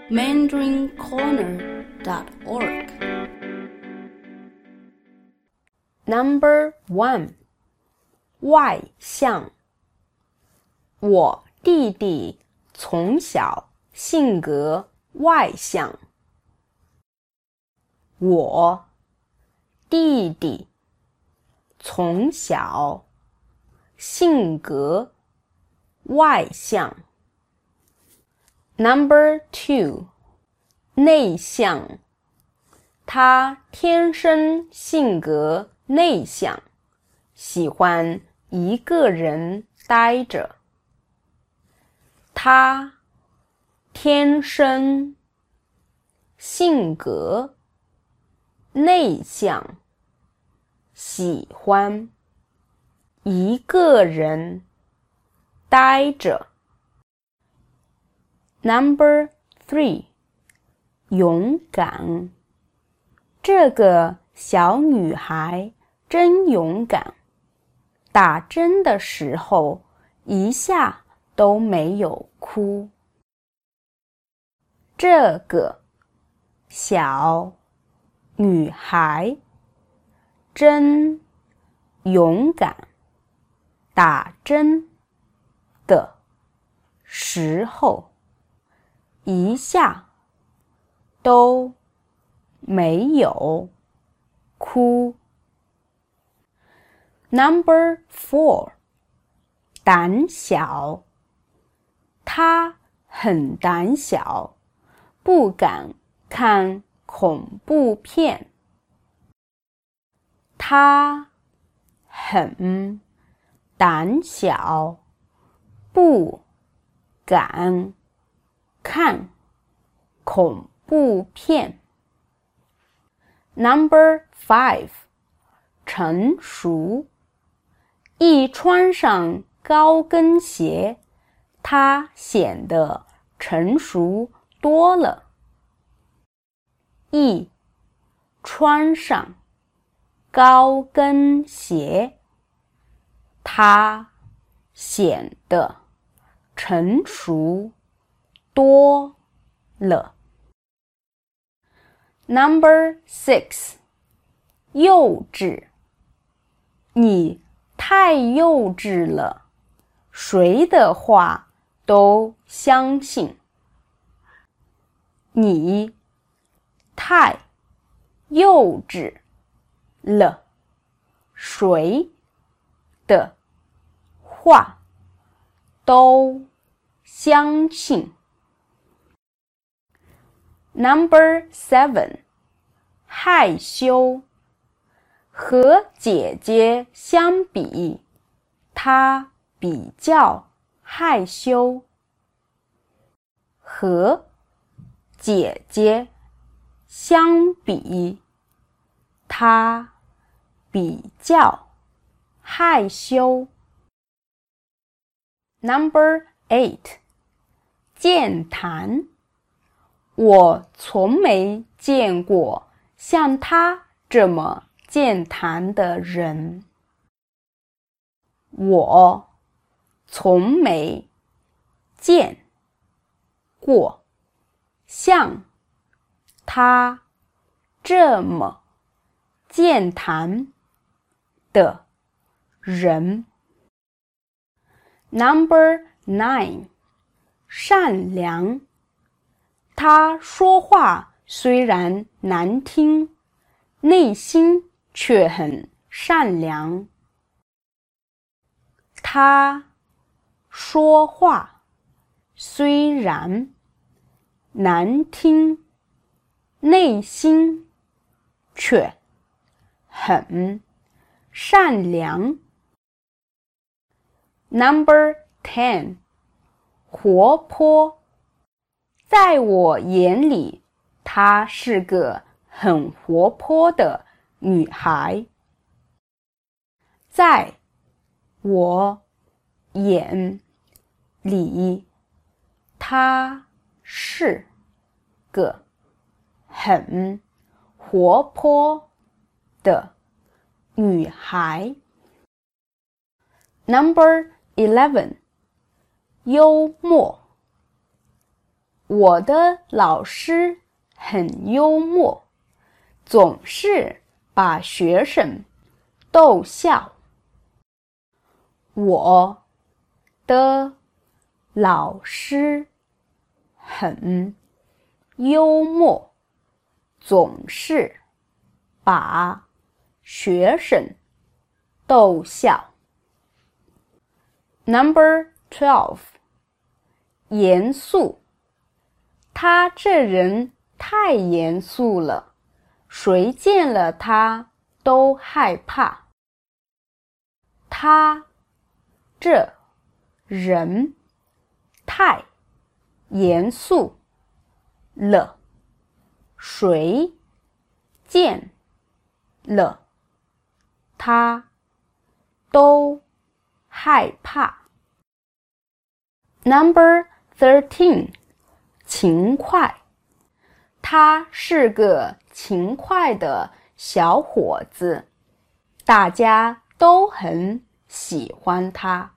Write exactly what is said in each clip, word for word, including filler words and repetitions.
mandarin corner dot org. Number one. 外向。我弟弟从小性格外向。我弟弟从小性格外向。Number two. 内向。他天生性格内向，喜欢一个人待着。他天生性格内向，喜欢一个人待着。Number three. 勇敢。这个小女孩真勇敢，打针的时候一下都没有哭。这个小女孩真勇敢，打针的时候一下都没有哭。Number four. 胆小。他很胆小，不敢看恐怖片。他很胆小，不敢看恐怖片。Number five. 成熟。一穿上高跟鞋，他显得成熟多了。一穿上高跟鞋，他显得成熟多了。Number six. 幼稚。你太幼稚了，谁的话都相信。你太幼稚了，谁的话都相信。Number seven. 害羞。和姐姐相比，她比较害羞。和姐姐相比，她比较害羞。Number eight. 健谈。我从没见过像他这么健谈的人。我从没见过像他这么健谈的人。Number nine. 善良。他说话虽然难听，内心却很善良。他说话虽然难听，内心却很善良。Number ten. 活泼。在我眼里，她是个很活泼的女孩。在我眼里，她是个很活泼的女孩。Number eleven. 幽默。 我的老师很幽默，总是把学生逗笑。我的老师很幽默，总是把学生逗笑。Number twelve， 严肃。他这人太严肃了，谁见了他都害怕。他这人太严肃了，谁见了他都害怕。Number thirteen， 勤快。他是个勤快的小伙子，大家都很喜欢他。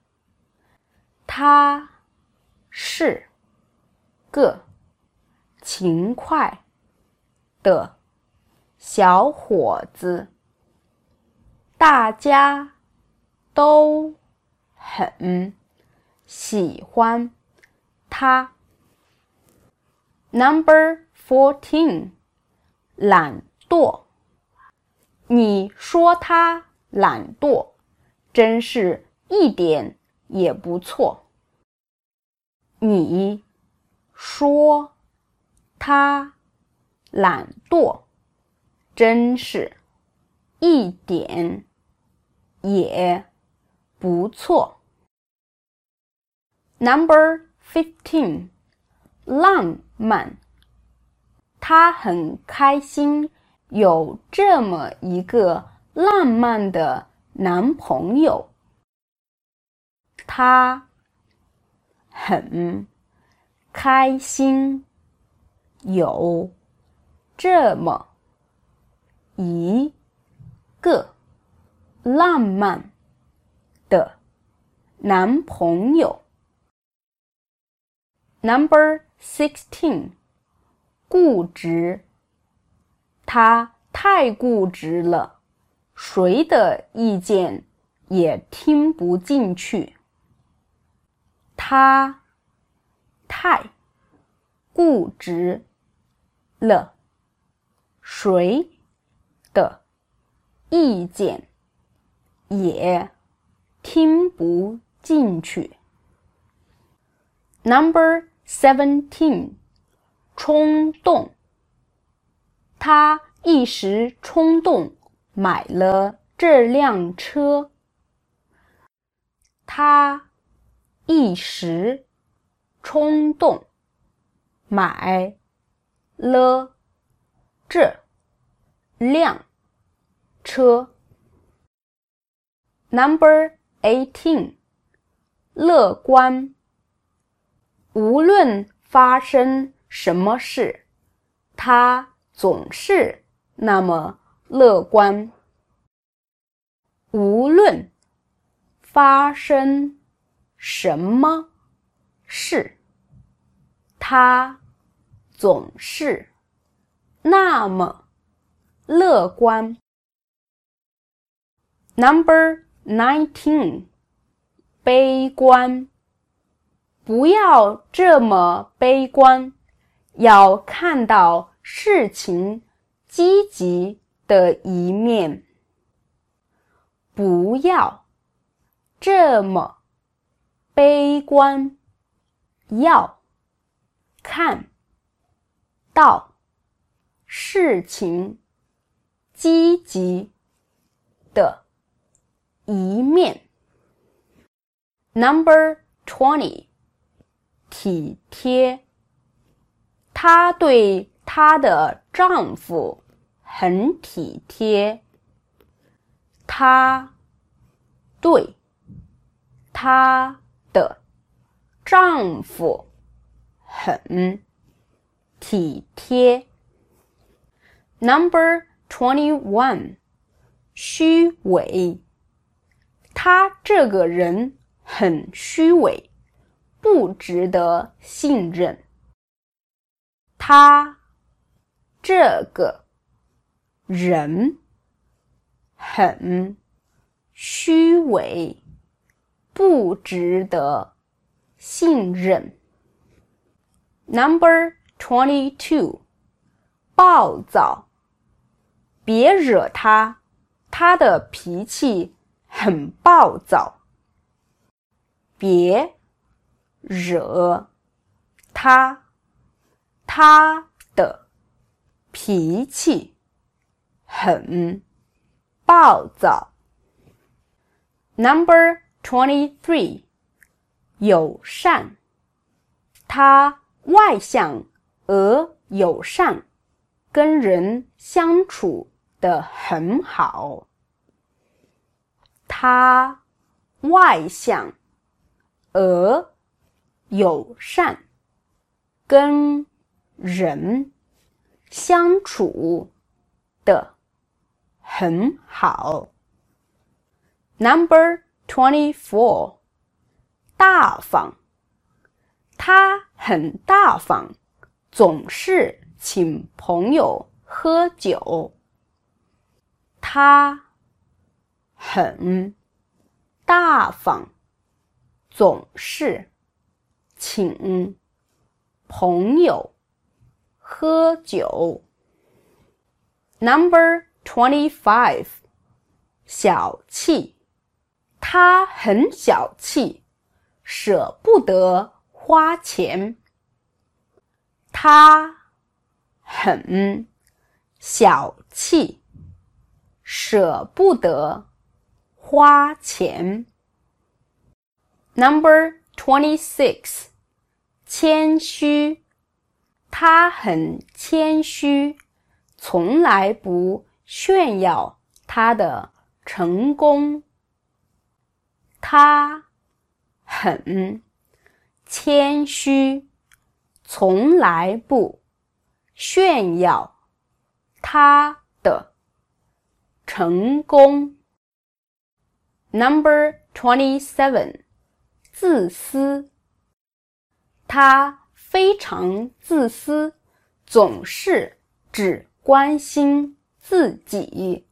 他是个勤快的小伙子，大家都很喜欢他。Number fourteen， 懒惰。你说他懒惰，真是一点也不错。你说他懒惰，真是一点也不错。Number fifteen， 浪漫。他很开心有这么一个浪漫的男朋友。他很开心有这么一个浪漫的男朋友。Number sixteen， 固执。他太固执了，谁的意见也听不进去。他太固执了，谁的意见也听不进去。Number seventeen， 冲动。他一时冲动买了这辆车。他一时冲动买了这辆车。Number eighteen， 乐观。无论发生什么事，他总是那么乐观。无论发生什么事，他总是那么乐观。Number nineteen， 悲观。不要这么悲观，要看到事情积极的一面。不要这么悲观，要看到事情积极的一面。Number twenty， 体贴。她对她的丈夫很体贴。她对她的丈夫很体贴。Number twenty-one， 虚伪。他这个人很虚伪，不值得信任。 他这个人很虚伪，不值得信任。Number twenty-two， 暴躁，别惹他，他的脾气很暴躁。别惹他，他的脾气很暴躁。Number twenty-three， 友善，他外向而友善，跟人相处得很好。他外向而友善，跟人相处得很好。Number twenty-four， 大方，他很大方，总是请朋友喝酒。他很大方，总是请朋友喝酒。Number twenty-five， 小气，他很小气，舍不得花钱。他很小气，舍不得花钱。Number twenty-six， 谦虚，他很谦虚，从来不炫耀他的成功。他很谦虚，从来不炫耀他的成功。Number twenty-seven， 自私，他非常自私，总是只关心自己。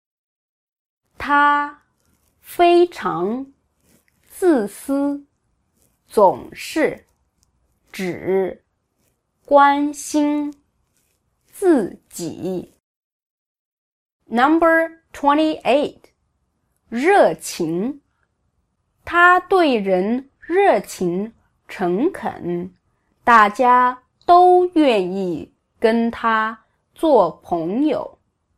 他非常自私，总是只关心自己。Number twenty-eight， 热情，他对人热情诚恳，大家都愿意跟他做朋友。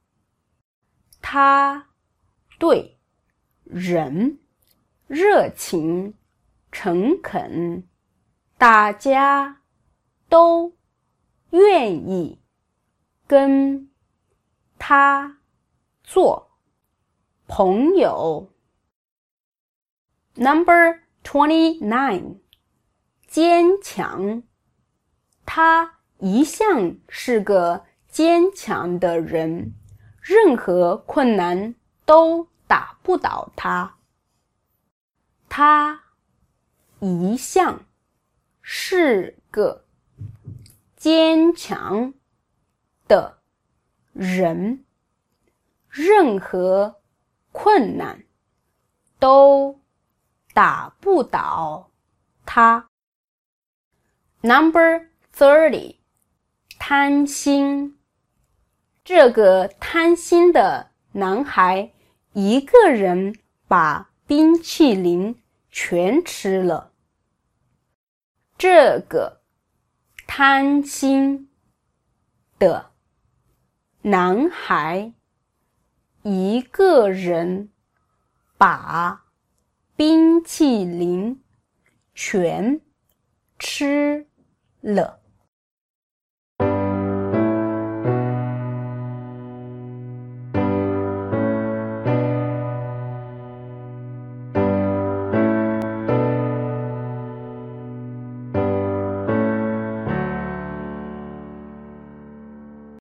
他对人热情诚恳，大家都愿意跟他做朋友。Number twenty-nine， 坚强，他一向是个坚强的人，任何困难都打不倒他。他一向是个坚强的人，任何困难都打不倒他。Number thirty， 贪心，这个贪心的男孩一个人把冰淇淋全吃了。这个贪心的男孩一个人把冰淇淋全吃了。